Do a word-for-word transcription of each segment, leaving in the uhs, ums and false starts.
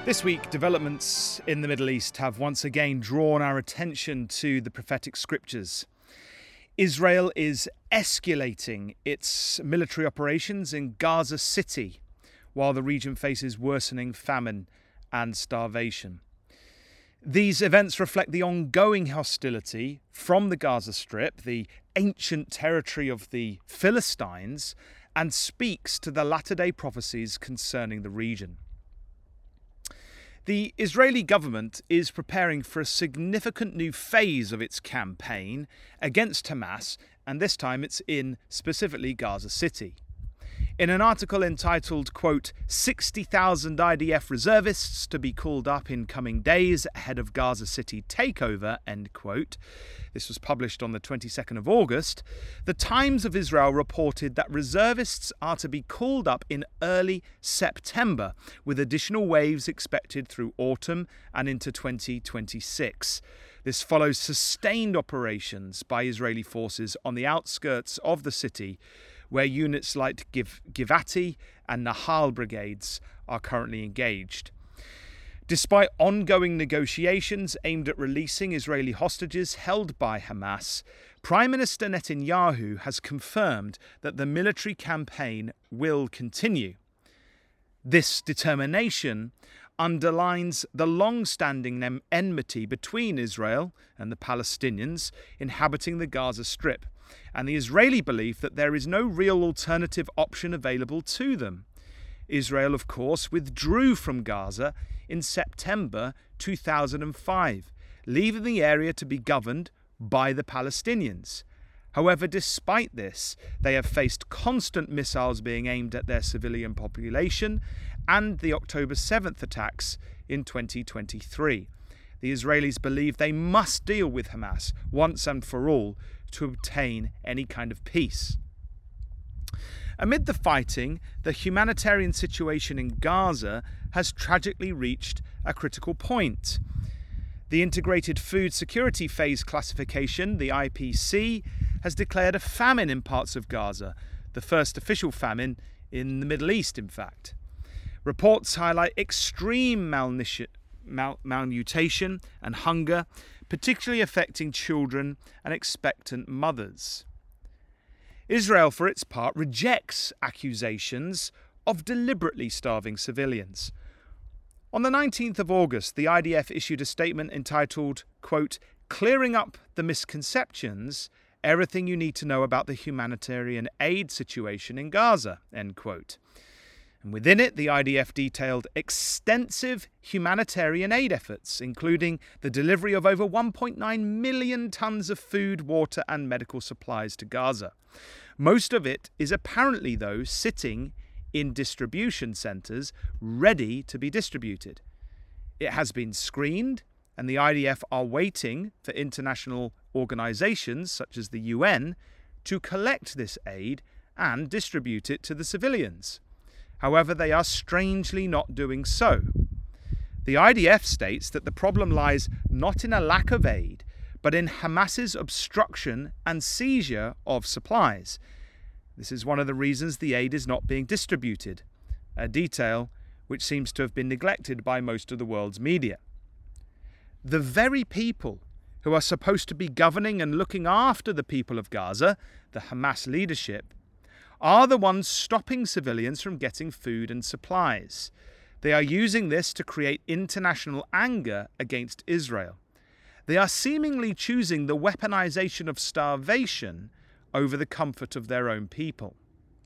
This week, developments in the Middle East have once again drawn our attention to the prophetic scriptures. Israel is escalating its military operations in Gaza City, while the region faces worsening famine and starvation. These events reflect the ongoing hostility from the Gaza Strip, the ancient territory of the Philistines, and speaks to the latter-day prophecies concerning the region. The Israeli government is preparing for a significant new phase of its campaign against Hamas, and this time it's in specifically Gaza City. In an article entitled, quote, sixty thousand I D F reservists to be called up in coming days ahead of Gaza City takeover, end quote, this was published on the twenty-second of August, the Times of Israel reported that reservists are to be called up in early September, with additional waves expected through autumn and into twenty twenty-six. This follows sustained operations by Israeli forces on the outskirts of the city, where units like Giv- Givati and Nahal brigades are currently engaged. Despite ongoing negotiations aimed at releasing Israeli hostages held by Hamas, Prime Minister Netanyahu has confirmed that the military campaign will continue. This determination underlines the long-standing enmity between Israel and the Palestinians inhabiting the Gaza Strip, and the Israeli belief that there is no real alternative option available to them. Israel, of course, withdrew from Gaza in September two thousand five, leaving the area to be governed by the Palestinians. However, despite this, they have faced constant missiles being aimed at their civilian population and the October seventh attacks in twenty twenty-three. The Israelis believe they must deal with Hamas once and for all to obtain any kind of peace. Amid the fighting, the humanitarian situation in Gaza has tragically reached a critical point. The Integrated Food Security Phase Classification, the I P C, has declared a famine in parts of Gaza, the first official famine in the Middle East, in fact. Reports highlight extreme malnutrition, mal- malnutrition and hunger, particularly affecting children and expectant mothers. Israel, for its part, rejects accusations of deliberately starving civilians. On the nineteenth of August, the I D F issued a statement entitled, quote, clearing up the misconceptions, everything you need to know about the humanitarian aid situation in Gaza, end quote. And within it, the I D F detailed extensive humanitarian aid efforts, including the delivery of over one point nine million tons of food, water, and medical supplies to Gaza. Most of it is apparently, though, sitting in distribution centres ready to be distributed. It has been screened, and the I D F are waiting for international organisations, such as the U N, to collect this aid and distribute it to the civilians. However, they are strangely not doing so. The I D F states that the problem lies not in a lack of aid, but in Hamas's obstruction and seizure of supplies. This is one of the reasons the aid is not being distributed, a detail which seems to have been neglected by most of the world's media. The very people who are supposed to be governing and looking after the people of Gaza, the Hamas leadership, are the ones stopping civilians from getting food and supplies. They are using this to create international anger against Israel. They are seemingly choosing the weaponization of starvation over the comfort of their own people.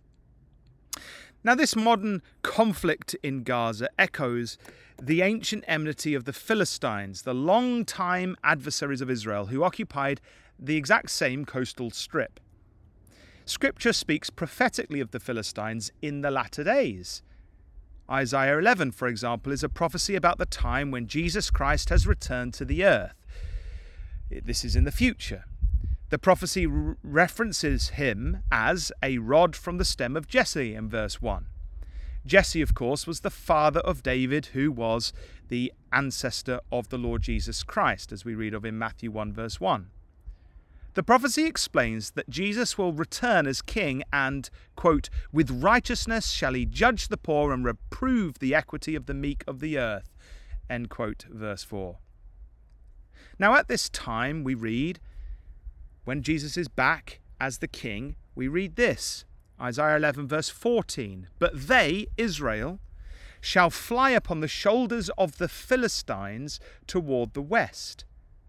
Now, this modern conflict in Gaza echoes the ancient enmity of the Philistines, the long-time adversaries of Israel, who occupied the exact same coastal strip. Scripture speaks prophetically of the Philistines in the latter days. Isaiah eleven, for example, is a prophecy about the time when Jesus Christ has returned to the earth. This is in the future. The prophecy re- references him as a rod from the stem of Jesse in verse one. Jesse, of course, was the father of David, who was the ancestor of the Lord Jesus Christ, as we read of in Matthew one verse one. The prophecy explains that Jesus will return as king and, quote, "with righteousness shall he judge the poor and reprove the equity of the meek of the earth," end quote, verse four. Now at this time we read, when Jesus is back as the king, we read this, Isaiah eleven verse fourteen, "But they, Israel, shall fly upon the shoulders of the Philistines toward the west."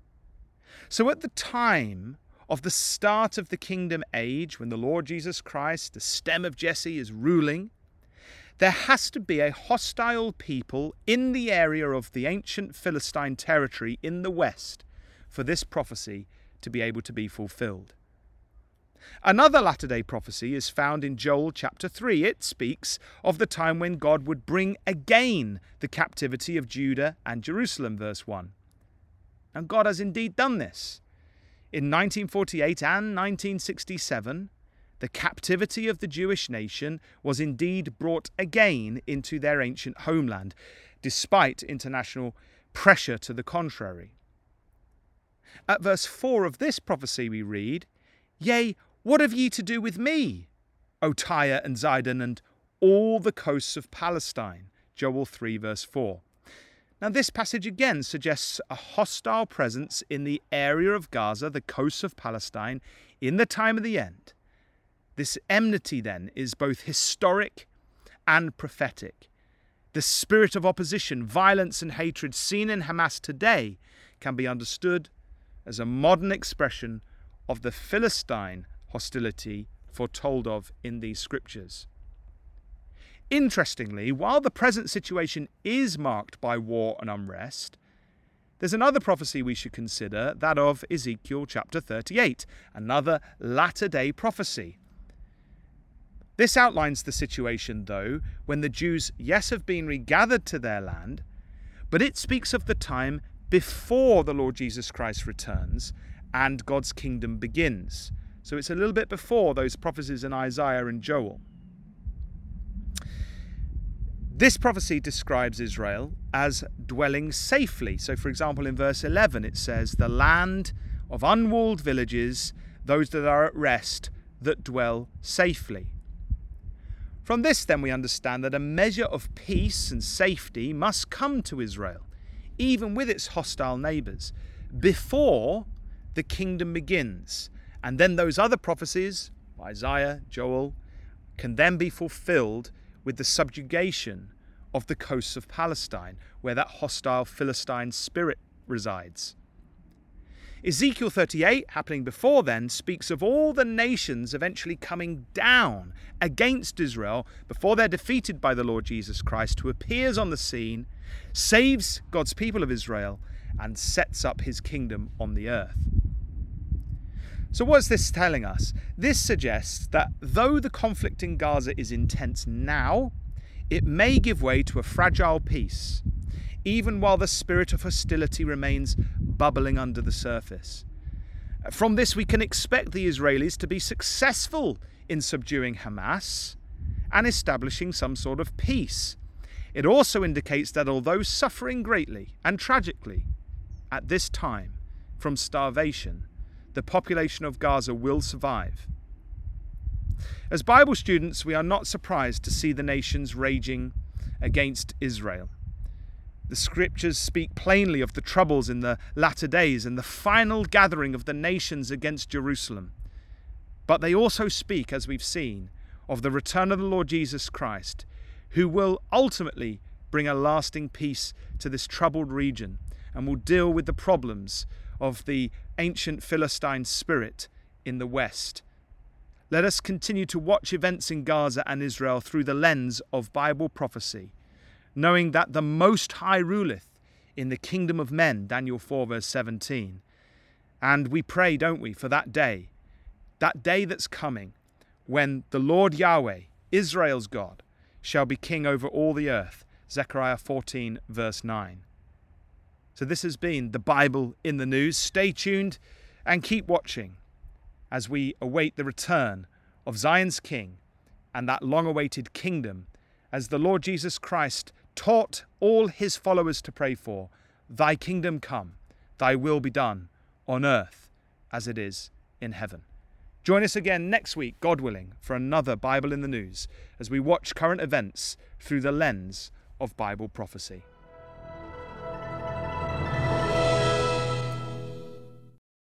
So at the time of the start of the kingdom age, when the Lord Jesus Christ, the stem of Jesse, is ruling, there has to be a hostile people in the area of the ancient Philistine territory in the west for this prophecy to be able to be fulfilled. Another latter-day prophecy is found in Joel chapter three. It speaks of the time when God would bring again the captivity of Judah and Jerusalem, verse one. And God has indeed done this. In nineteen forty-eight and nineteen sixty-seven, the captivity of the Jewish nation was indeed brought again into their ancient homeland, despite international pressure to the contrary. At verse four of this prophecy we read, "Yea, what have ye to do with me, O Tyre and Zidon, and all the coasts of Palestine?" Joel three verse four. Now this passage again suggests a hostile presence in the area of Gaza, the coasts of Palestine, in the time of the end. This enmity then is both historic and prophetic. The spirit of opposition, violence and hatred seen in Hamas today can be understood as a modern expression of the Philistine hostility foretold of in these scriptures. Interestingly, while the present situation is marked by war and unrest, there's another prophecy we should consider, that of Ezekiel chapter thirty-eight, another latter-day prophecy. This outlines the situation, though, when the Jews, yes, have been regathered to their land, but it speaks of the time before the Lord Jesus Christ returns and God's kingdom begins. So it's a little bit before those prophecies in Isaiah and Joel. This prophecy describes Israel as dwelling safely. So, for example, in verse eleven it says, "The land of unwalled villages, those that are at rest, that dwell safely." From this, then, we understand that a measure of peace and safety must come to Israel, even with its hostile neighbours, before the kingdom begins. And then those other prophecies, Isaiah, Joel, can then be fulfilled with the subjugation of the coasts of Palestine, where that hostile Philistine spirit resides. Ezekiel thirty-eight, happening before then, speaks of all the nations eventually coming down against Israel before they're defeated by the Lord Jesus Christ, who appears on the scene, saves God's people of Israel, and sets up his kingdom on the earth. So what's this telling us? This suggests that though the conflict in Gaza is intense now, it may give way to a fragile peace, even while the spirit of hostility remains bubbling under the surface. From this, we can expect the Israelis to be successful in subduing Hamas and establishing some sort of peace. It also indicates that although suffering greatly and tragically at this time from starvation, the population of Gaza will survive. As Bible students, we are not surprised to see the nations raging against Israel. The scriptures speak plainly of the troubles in the latter days and the final gathering of the nations against Jerusalem. But they also speak, as we've seen, of the return of the Lord Jesus Christ, who will ultimately bring a lasting peace to this troubled region and will deal with the problems of the ancient Philistine spirit in the west. Let us continue to watch events in Gaza and Israel through the lens of Bible prophecy, knowing that the Most High ruleth in the kingdom of men, Daniel four verse seventeen. And we pray, don't we, for that day, that day that's coming, when the Lord Yahweh, Israel's God, shall be king over all the earth, Zechariah fourteen verse nine. So this has been the Bible in the News. Stay tuned and keep watching as we await the return of Zion's King and that long-awaited kingdom, as the Lord Jesus Christ taught all his followers to pray for, "Thy kingdom come, thy will be done on earth as it is in heaven. Join us again next week, God willing, for another Bible in the News as we watch current events through the lens of Bible prophecy.